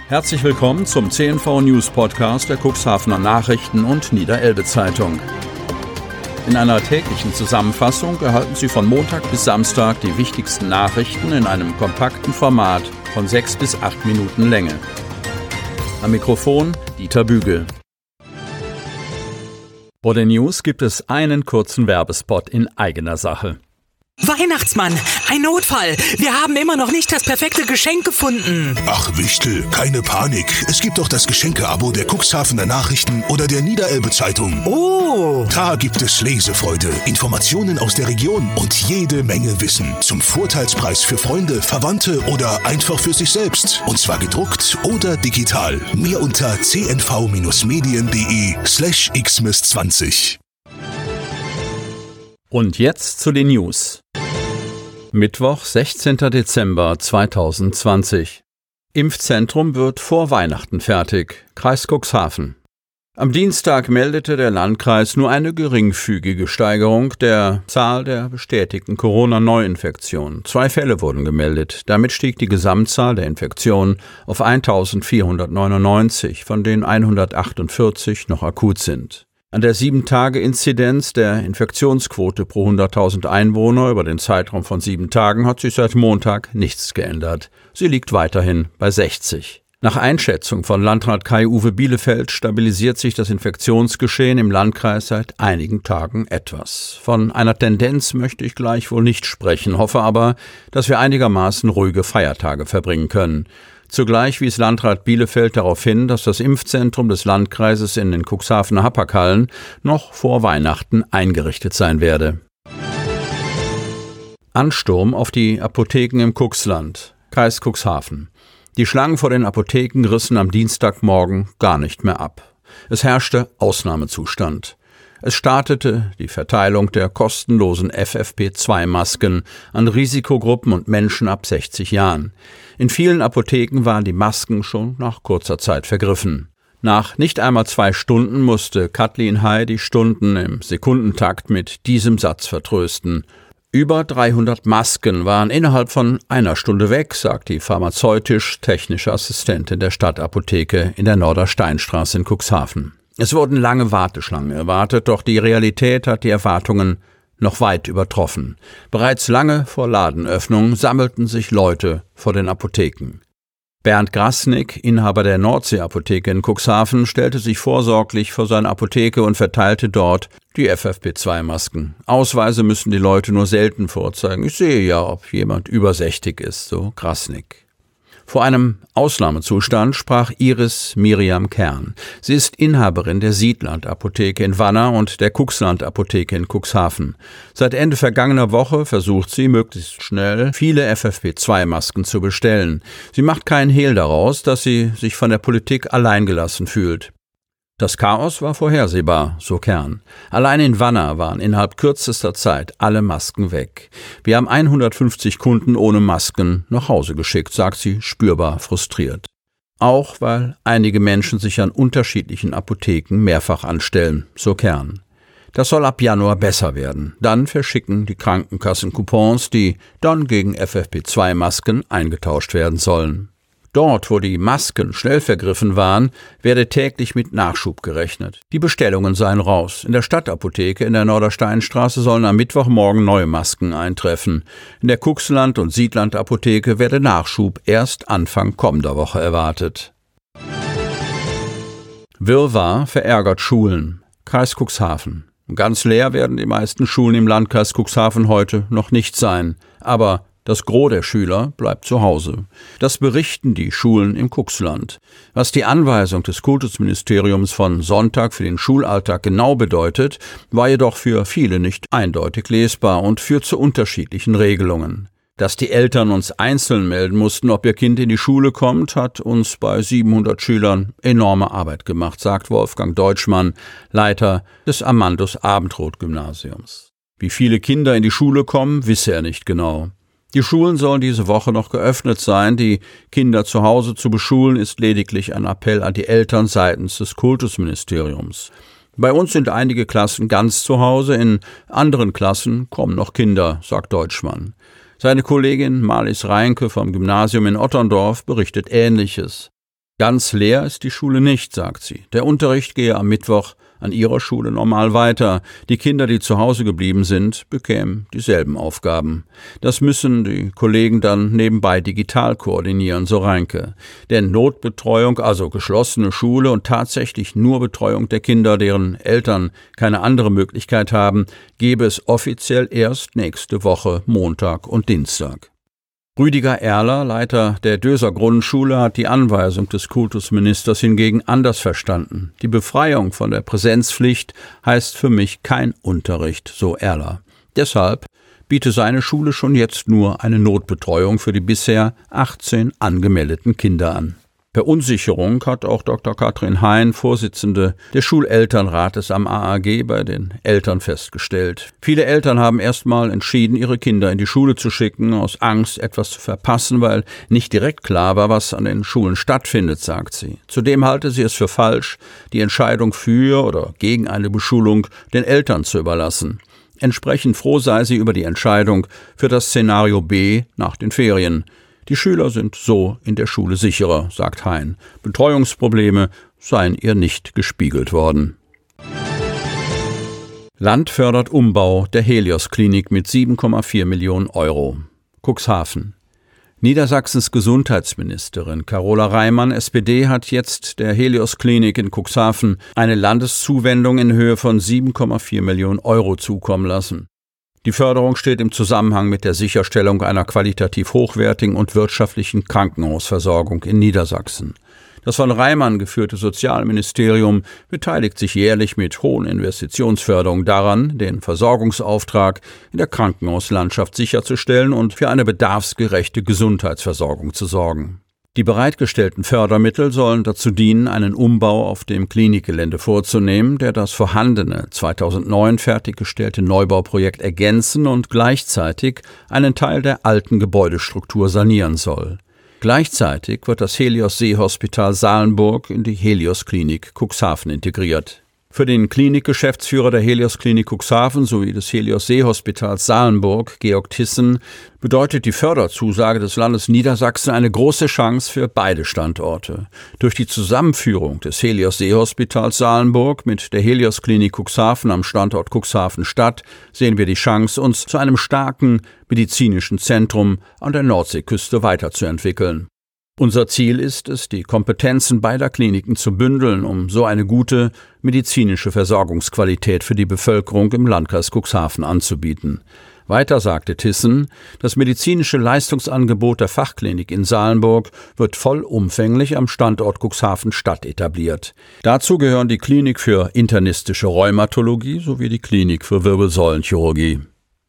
Herzlich willkommen zum CNV News Podcast der Cuxhavener Nachrichten und Niederelbe Zeitung. In einer täglichen Zusammenfassung erhalten Sie von Montag bis Samstag die wichtigsten Nachrichten in einem kompakten Format von 6 bis 8 Minuten Länge. Am Mikrofon Dieter Bügel. Vor den News gibt es einen kurzen Werbespot in eigener Sache. Weihnachtsmann, ein Notfall. Wir haben immer noch nicht das perfekte Geschenk gefunden. Ach Wichtel, keine Panik. Es gibt doch das Geschenke-Abo der Cuxhavener Nachrichten oder der Niederelbe Zeitung. Oh! Da gibt es Lesefreude, Informationen aus der Region und jede Menge Wissen. Zum Vorteilspreis für Freunde, Verwandte oder einfach für sich selbst. Und zwar gedruckt oder digital. Mehr unter cnv-medien.de/xmas20. Und jetzt zu den News. Mittwoch, 16. Dezember 2020. Impfzentrum wird vor Weihnachten fertig. Kreis Cuxhaven. Am Dienstag meldete der Landkreis nur eine geringfügige Steigerung der Zahl der bestätigten Corona-Neuinfektionen. 2 Fälle wurden gemeldet. Damit stieg die Gesamtzahl der Infektionen auf 1.499, von denen 148 noch akut sind. An der 7-Tage-Inzidenz der Infektionsquote pro 100.000 Einwohner über den Zeitraum von 7 Tagen hat sich seit Montag nichts geändert. Sie liegt weiterhin bei 60. Nach Einschätzung von Landrat Kai-Uwe Bielefeld stabilisiert sich das Infektionsgeschehen im Landkreis seit einigen Tagen etwas. Von einer Tendenz möchte ich gleichwohl nicht sprechen, hoffe aber, dass wir einigermaßen ruhige Feiertage verbringen können. Zugleich wies Landrat Bielefeld darauf hin, dass das Impfzentrum des Landkreises in den Cuxhavener Hapag-Hallen noch vor Weihnachten eingerichtet sein werde. Ansturm auf die Apotheken im Cuxland, Kreis Cuxhaven. Die Schlangen vor den Apotheken rissen am Dienstagmorgen gar nicht mehr ab. Es herrschte Ausnahmezustand. Es startete die Verteilung der kostenlosen FFP2-Masken an Risikogruppen und Menschen ab 60 Jahren. In vielen Apotheken waren die Masken schon nach kurzer Zeit vergriffen. Nach nicht einmal 2 Stunden musste Kathleen Hay die Stunden im Sekundentakt mit diesem Satz vertrösten. Über 300 Masken waren innerhalb von einer Stunde weg, sagt die pharmazeutisch-technische Assistentin der Stadtapotheke in der Nordersteinstraße in Cuxhaven. Es wurden lange Warteschlangen erwartet, doch die Realität hat die Erwartungen noch weit übertroffen. Bereits lange vor Ladenöffnung sammelten sich Leute vor den Apotheken. Bernd Grasnick, Inhaber der Nordsee-Apotheke in Cuxhaven, stellte sich vorsorglich vor seine Apotheke und verteilte dort die FFP2-Masken. Ausweise müssen die Leute nur selten vorzeigen. Ich sehe ja, ob jemand über 60 ist, so Grasnick. Vor einem Ausnahmezustand sprach Iris Miriam Kern. Sie ist Inhaberin der Siedland-Apotheke in Wanner und der Cuxland-Apotheke in Cuxhaven. Seit Ende vergangener Woche versucht sie, möglichst schnell viele FFP2-Masken zu bestellen. Sie macht keinen Hehl daraus, dass sie sich von der Politik alleingelassen fühlt. Das Chaos war vorhersehbar, so Kern. Allein in Wanner waren innerhalb kürzester Zeit alle Masken weg. Wir haben 150 Kunden ohne Masken nach Hause geschickt, sagt sie spürbar frustriert. Auch weil einige Menschen sich an unterschiedlichen Apotheken mehrfach anstellen, so Kern. Das soll ab Januar besser werden. Dann verschicken die Krankenkassen Coupons, die dann gegen FFP2-Masken eingetauscht werden sollen. Dort, wo die Masken schnell vergriffen waren, werde täglich mit Nachschub gerechnet. Die Bestellungen seien raus. In der Stadtapotheke in der Nordersteinstraße sollen am Mittwochmorgen neue Masken eintreffen. In der Cuxland- und Siedland-Apotheke werde Nachschub erst Anfang kommender Woche erwartet. Wirrwarr verärgert Schulen. Kreis Cuxhaven. Ganz leer werden die meisten Schulen im Landkreis Cuxhaven heute noch nicht sein. Aber das Gros der Schüler bleibt zu Hause. Das berichten die Schulen im Cuxland. Was die Anweisung des Kultusministeriums von Sonntag für den Schulalltag genau bedeutet, war jedoch für viele nicht eindeutig lesbar und führt zu unterschiedlichen Regelungen. Dass die Eltern uns einzeln melden mussten, ob ihr Kind in die Schule kommt, hat uns bei 700 Schülern enorme Arbeit gemacht, sagt Wolfgang Deutschmann, Leiter des Amandus-Abendroth-Gymnasiums. Wie viele Kinder in die Schule kommen, wisse er nicht genau. Die Schulen sollen diese Woche noch geöffnet sein. Die Kinder zu Hause zu beschulen, ist lediglich ein Appell an die Eltern seitens des Kultusministeriums. Bei uns sind einige Klassen ganz zu Hause, in anderen Klassen kommen noch Kinder, sagt Deutschmann. Seine Kollegin Marlies Reinke vom Gymnasium in Otterndorf berichtet Ähnliches. Ganz leer ist die Schule nicht, sagt sie. Der Unterricht gehe am Mittwoch an ihrer Schule normal weiter. Die Kinder, die zu Hause geblieben sind, bekämen dieselben Aufgaben. Das müssen die Kollegen dann nebenbei digital koordinieren, so Reinke. Denn Notbetreuung, also geschlossene Schule und tatsächlich nur Betreuung der Kinder, deren Eltern keine andere Möglichkeit haben, gebe es offiziell erst nächste Woche Montag und Dienstag. Rüdiger Erler, Leiter der Döser Grundschule, hat die Anweisung des Kultusministers hingegen anders verstanden. Die Befreiung von der Präsenzpflicht heißt für mich kein Unterricht, so Erler. Deshalb biete seine Schule schon jetzt nur eine Notbetreuung für die bisher 18 angemeldeten Kinder an. Verunsicherung hat auch Dr. Katrin Hein, Vorsitzende des Schulelternrates am AAG, bei den Eltern festgestellt. Viele Eltern haben erstmal entschieden, ihre Kinder in die Schule zu schicken, aus Angst, etwas zu verpassen, weil nicht direkt klar war, was an den Schulen stattfindet, sagt sie. Zudem halte sie es für falsch, die Entscheidung für oder gegen eine Beschulung den Eltern zu überlassen. Entsprechend froh sei sie über die Entscheidung für das Szenario B nach den Ferien. Die Schüler sind so in der Schule sicherer, sagt Hein. Betreuungsprobleme seien ihr nicht gespiegelt worden. Land fördert Umbau der Helios-Klinik mit 7,4 Millionen Euro. Cuxhaven. Niedersachsens Gesundheitsministerin Carola Reimann, SPD, hat jetzt der Helios-Klinik in Cuxhaven eine Landeszuwendung in Höhe von 7,4 Millionen Euro zukommen lassen. Die Förderung steht im Zusammenhang mit der Sicherstellung einer qualitativ hochwertigen und wirtschaftlichen Krankenhausversorgung in Niedersachsen. Das von Reimann geführte Sozialministerium beteiligt sich jährlich mit hohen Investitionsförderungen daran, den Versorgungsauftrag in der Krankenhauslandschaft sicherzustellen und für eine bedarfsgerechte Gesundheitsversorgung zu sorgen. Die bereitgestellten Fördermittel sollen dazu dienen, einen Umbau auf dem Klinikgelände vorzunehmen, der das vorhandene 2009 fertiggestellte Neubauprojekt ergänzen und gleichzeitig einen Teil der alten Gebäudestruktur sanieren soll. Gleichzeitig wird das Helios-Seehospital Salenburg in die Helios-Klinik Cuxhaven integriert. Für den Klinikgeschäftsführer der Helios-Klinik Cuxhaven sowie des Helios-Seehospitals Salenburg, Georg Thyssen, bedeutet die Förderzusage des Landes Niedersachsen eine große Chance für beide Standorte. Durch die Zusammenführung des Helios-Seehospitals Salenburg mit der Helios-Klinik Cuxhaven am Standort Cuxhaven-Stadt sehen wir die Chance, uns zu einem starken medizinischen Zentrum an der Nordseeküste weiterzuentwickeln. Unser Ziel ist es, die Kompetenzen beider Kliniken zu bündeln, um so eine gute medizinische Versorgungsqualität für die Bevölkerung im Landkreis Cuxhaven anzubieten. Weiter sagte Thyssen, das medizinische Leistungsangebot der Fachklinik in Salenburg wird vollumfänglich am Standort Cuxhaven-Stadt etabliert. Dazu gehören die Klinik für internistische Rheumatologie sowie die Klinik für Wirbelsäulenchirurgie.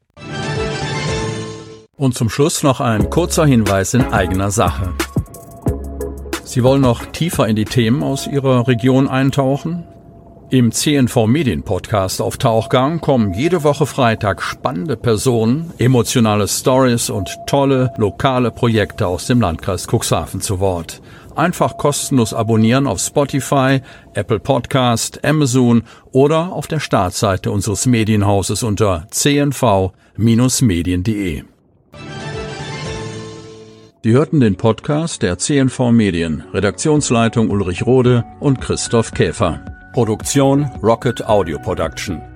Und zum Schluss noch ein kurzer Hinweis in eigener Sache. Sie wollen noch tiefer in die Themen aus Ihrer Region eintauchen? Im CNV Medien Podcast auf Tauchgang kommen jede Woche Freitag spannende Personen, emotionale Stories und tolle lokale Projekte aus dem Landkreis Cuxhaven zu Wort. Einfach kostenlos abonnieren auf Spotify, Apple Podcast, Amazon oder auf der Startseite unseres Medienhauses unter cnv-medien.de. Sie hörten den Podcast der CNV Medien, Redaktionsleitung Ulrich Rode und Christoph Käfer. Produktion Rocket Audio Production.